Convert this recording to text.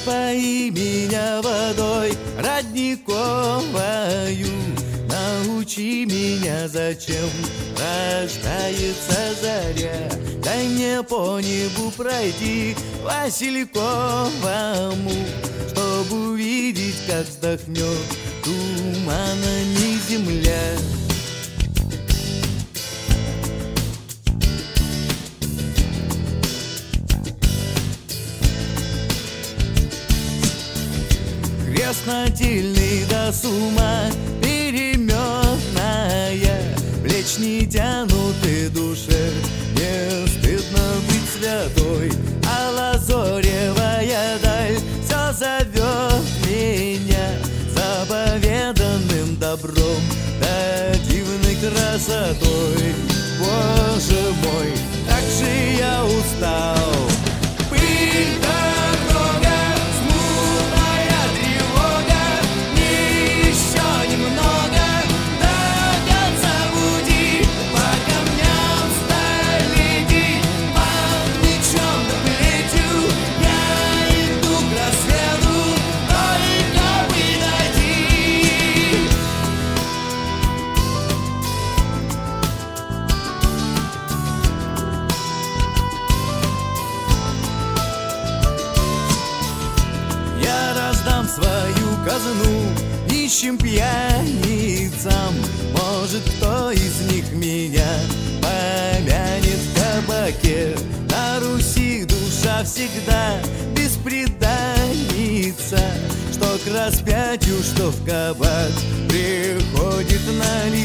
Напои меня водой родниковою, научи меня, зачем рождается заря. Дай мне по небу пройти Васильковому, чтобы увидеть, как вздохнет туманами земля. Краснотельный до сума переменная, плеч не тянуты душе, не стыдно быть святой. А лазоревая даль все зовет меня заповеданным добром да дивной красотой. Боже мой, как же я устал! Пыль, дорога, смутная тревога, мне еще немного до конца пути. По камням столетий, под мечом да плетью я иду к рассвету, только бы найти. Я раздам свою казну нищим пьяницам. Может, кто из них меня помянет в кабаке. На Руси душа всегда беспреданница, что к распятию, что в кабак приходит на